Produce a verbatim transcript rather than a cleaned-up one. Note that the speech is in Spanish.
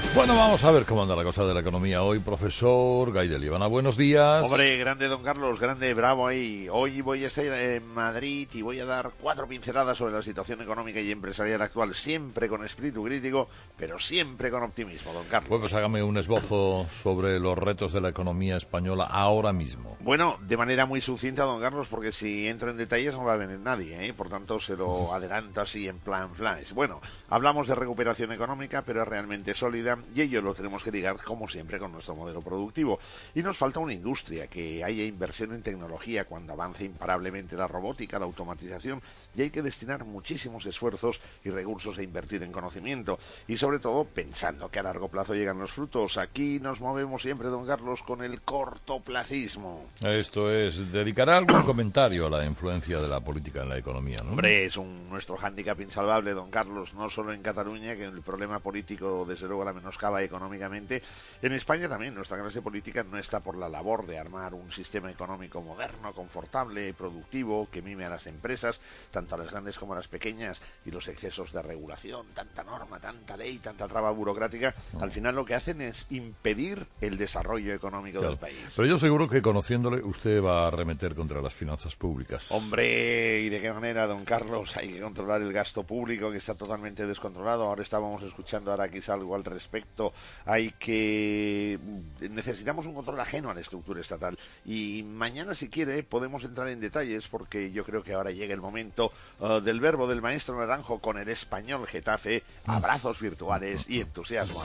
Bueno, vamos a ver cómo anda la cosa de la economía hoy. Profesor Gaidel Ivana, buenos días. Hombre, grande don Carlos, grande, bravo ahí. Hoy voy a estar en Madrid y voy a dar cuatro pinceladas sobre la situación económica y empresarial actual, siempre con espíritu crítico, pero siempre con optimismo, don Carlos. Bueno, pues hágame un esbozo sobre los retos de la economía española ahora mismo. Bueno, de manera muy sucinta, don Carlos, porque si entro en detalles no va a venir nadie, ¿eh? Por tanto se lo adelanto así en plan flash. Bueno, hablamos de recuperación económica, pero es realmente sólida y ello lo tenemos que ligar, como siempre, con nuestro modelo productivo. Y nos falta una industria, que haya inversión en tecnología cuando avance imparablemente la robótica, la automatización, y hay que destinar muchísimos esfuerzos y recursos a invertir en conocimiento. Y sobre todo, pensando que a largo plazo llegan los frutos. Aquí nos movemos siempre, don Carlos, con el cortoplacismo. Esto es, dedicará algún comentario a la influencia de la política en la economía, ¿no? Hombre, es un, nuestro hándicap insalvable, don Carlos, no solo en Cataluña, que el problema político, desde luego, la menoscaba económicamente. En España también, nuestra clase política no está por la labor de armar un sistema económico moderno, confortable, productivo, que mime a las empresas, tanto a las grandes como a las pequeñas, y los excesos de regulación, tanta norma, tanta ley, tanta traba burocrática, no. Al final lo que hacen es impedir el desarrollo económico claro. del país. Pero yo seguro que conociéndole usted va a arremeter contra las finanzas públicas. Hombre, ¿y de qué manera, don Carlos? Hay que controlar el gasto público, que está totalmente descontrolado. Ahora estábamos escuchando ahora quizá algo al respecto. Hay que... Necesitamos un control ajeno a la estructura estatal. Y mañana, si quiere, podemos entrar en detalles, porque yo creo que ahora llega el momento uh, del verbo del maestro Naranjo con el Español Getafe. Abrazos virtuales y entusiasmo.